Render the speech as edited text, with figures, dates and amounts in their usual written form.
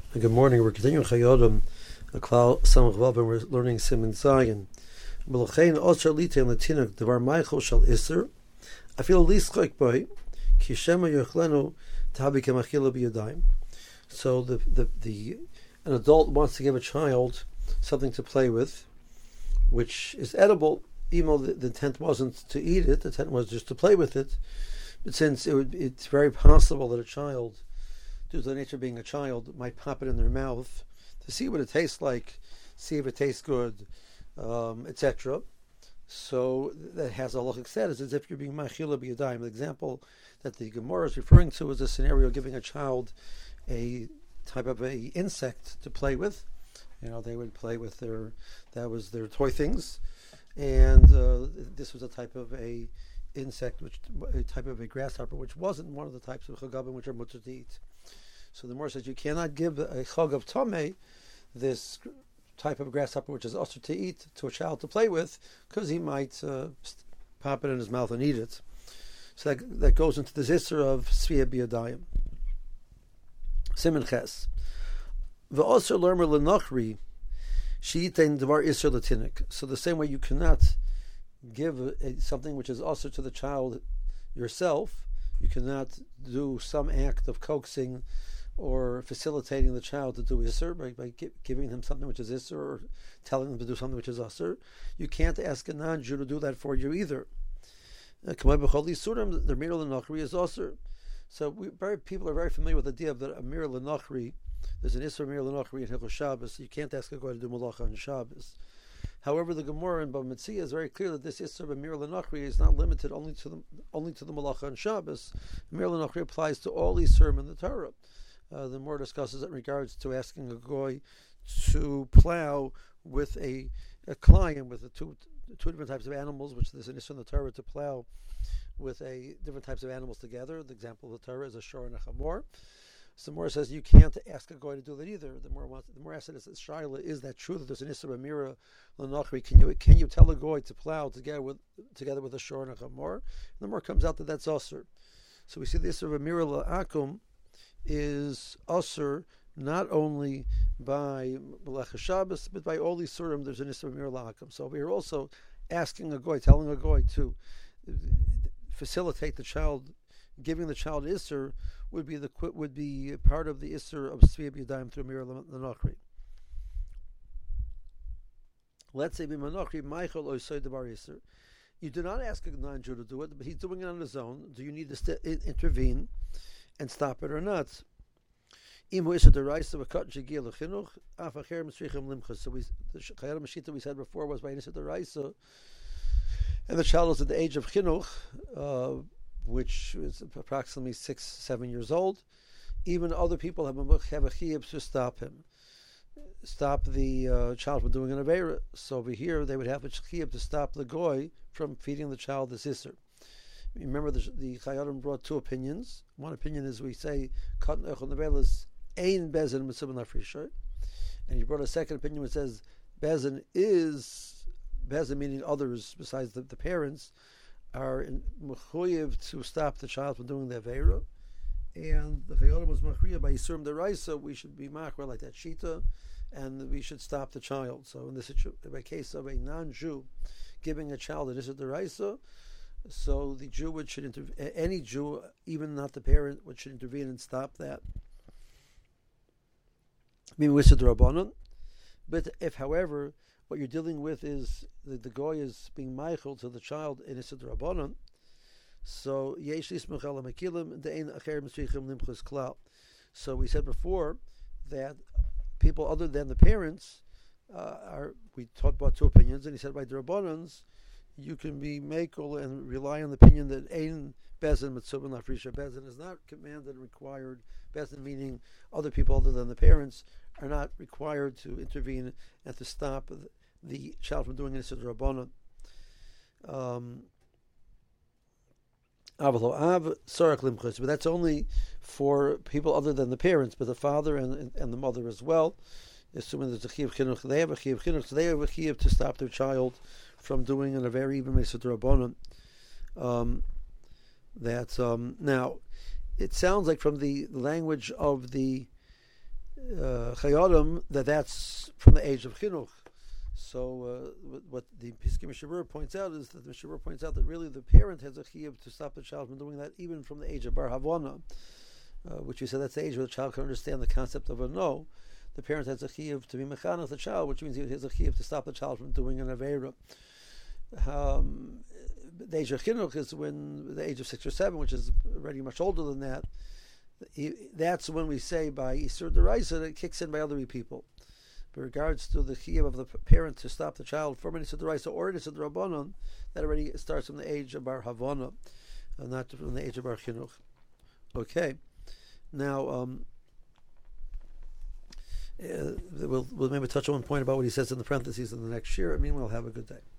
Good morning. We're continuing Chayodim, Klal Samach Vav, and we're learning Siman Zayin. B'lochein osher lite and latinuk devar Michael shall iser. I feel least like boy ki shema yochlenu tahabi kemachila b'yadayim. So an adult wants to give a child something to play with, which is edible, even though the intent wasn't to eat it. The intent was just to play with it. But since it's very possible that a child, due to the nature of being a child, might pop it in their mouth to see what it tastes like, see if it tastes good, etc. So that has a halachic status as if you're being machila b'yadayim. The example that the Gemara is referring to is a scenario of giving a child a type of a insect to play with. You know, they would play with their toy things, and this was a type of a insect, a type of a grasshopper, which wasn't one of the types of chagavim which are mutter to eat. So the Gemara says you cannot give a chag of tameh, this type of grasshopper which is usher to eat, to a child to play with, because he might pop it in his mouth and eat it. So that goes into the zisser of svia biyadayim. Siman ches. V'osher lermer lenachri she'itein devar iser latinik. So the same way you cannot give something which is usher to the child yourself, you cannot do some act of coaxing or facilitating the child to do Isser by giving him something which is Isser or telling them to do something which is Asr. You can't ask a non-Jew to do that for you either. The Mir L'Nachri is Asr. So people are very familiar with the idea of that a Mir L'Nachri, there's an Isser Mir L'Nachri in Hilchos Shabbos. You can't ask a guy to do Malacha on Shabbos. However, the Gemara in Bava Metzia is very clear that this Isser Mir L'Nachri is not limited only to the Malacha on Shabbos. Mir L'Nachri applies to all Isser in the Torah. The Gemara discusses it in regards to asking a goy to plow with a client with two different types of animals, which there's an issue in the Torah to plow with different types of animals together. The example of the Torah is a shor and a chamor. So the Gemara says you can't ask a goy to do that either. The Gemara asks us, Shaila, is that true that there's an issue of Amira L'Nachri? Can you tell a goy to plow together with a shor and a chamor? And the Gemara comes out that that's Asr. So we see the issue of Amira L'Akum is usher not only by Melech Shabbos but by all these surim. There's an Isser Mir L'Akum. So we're also asking a goy, telling a goy to facilitate the child, giving the child Isser would be part of the Isser of Svia B'Yadayim through Mir L'Nachri. Let's say B'Manachri Michael Oisay Debar Isser. You do not ask a non-Jew to do it, but he's doing it on his own. Do you need to intervene and stop it or not? So the Chayar Mashita we said before was by Nisa Deraisa, and the child was at the age of chinuch, which is approximately 6-7 years old. Even other people have a chiyuv to stop him, stop the child from doing an aveira. So over here they would have a chiyuv to stop the goy from feeding the child the isser. Remember, the Chayadim brought two opinions. One opinion is we say Katan Echol Nevel is Ein Bezin Mitzvah Nafrisha, and he brought a second opinion which says Bezin meaning others besides the parents are mechuyev to stop the child from doing the aveira, and the Chayadim was machriya by Yisurim Deraisa. We should be machra like that shita, and we should stop the child. So in this case of a non-Jew giving a child an Yisurim Deraisa, so the Jew should intervene. Any Jew, even not the parent, should intervene and stop that. But if, however, what you're dealing with is the goy is being meichel to the child in Isad Rabbanon, so So we said before that people other than the parents we talked about two opinions, and he said by the Rabbanons you can be makel and rely on the opinion that Ein Bezin Mitzvah Nafrisha. Bezin is not commanded and required. Bezin meaning other people other than the parents are not required to intervene and to stop the child from doing this to the Rabbanon. But that's only for people other than the parents, but the father and the mother as well. Assuming there's a chiyuv chinuch, they have a chiyuv chinuch, so they have a chiyuv to stop their child from doing in a very even Mesut Rabbanon. Now, it sounds like from the language of the Chayodim, that's from the age of chinuch. So what the Piskei Mishabur points out is that the Mishabur points out that really the parent has a chiyuv to stop the child from doing that, even from the age of bar havana, which we said that's the age where the child can understand the concept of a no. The parent has a chiyuv to be mechanech the child, which means he has a chiyuv to stop the child from doing an aveira. The age of chinuch is when the age of 6 or 7, which is already much older than that. That's when we say by Isur Deraisa that it kicks in by other people. With regards to the chiyuv of the parent to stop the child from an Isur Deraisa or an Isur Drabanan, that already starts from the age of bar havana, not from the age of bar chinuch. Okay, now we'll maybe touch on one point about what he says in the parentheses in the next year. Meanwhile, have a good day.